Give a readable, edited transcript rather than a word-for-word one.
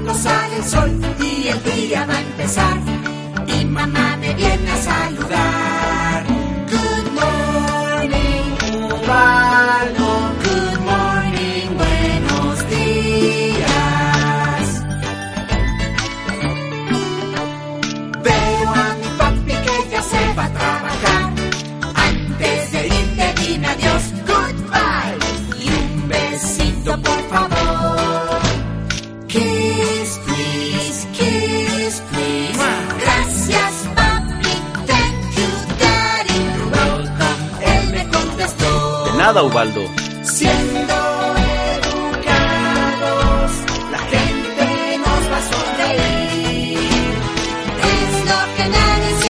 cuando sale el sol y el día va a empezar. Y mamá me viene a saludar. Good morning, Ubaldo. Good morning, buenos días. Veo a mi papi que ya se va a trabajar. Antes de ir te dime adiós, goodbye. Y un besito por favor. Kiss, please, kiss, please. Gracias, papi, thank you, daddy. You're welcome, él me contestó. De nada, Ubaldo. Siempre